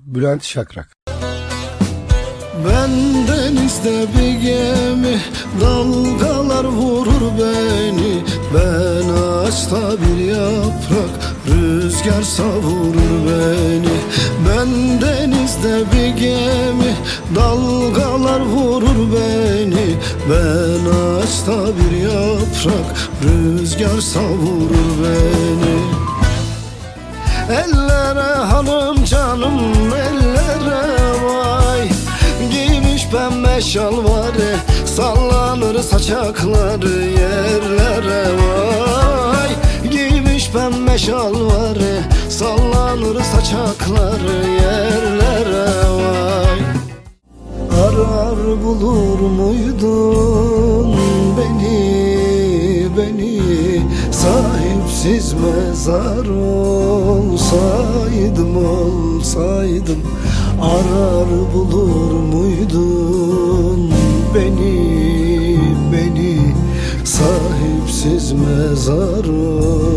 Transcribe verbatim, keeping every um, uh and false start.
Bülent Şakrak. Ben denizde bir gemi, dalgalar vurur beni. Ben ağaçta bir yaprak, rüzgar savurur beni. Ben denizde bir gemi, dalgalar vurur beni. Ben ağaçta bir yaprak, rüzgar savurur beni. Ellere hanım canım, ellere vay. Giymiş pembe şalvarı, sallanır saçakları yerlere vay. Giymiş pembe şalvarı, sallanır saçakları yerlere vay. Arar bulur muydun beni, beni? Sahipsiz mezar olsaydım, olsaydım. Arar bulur muydun beni, beni? Sahipsiz mezar olsaydım.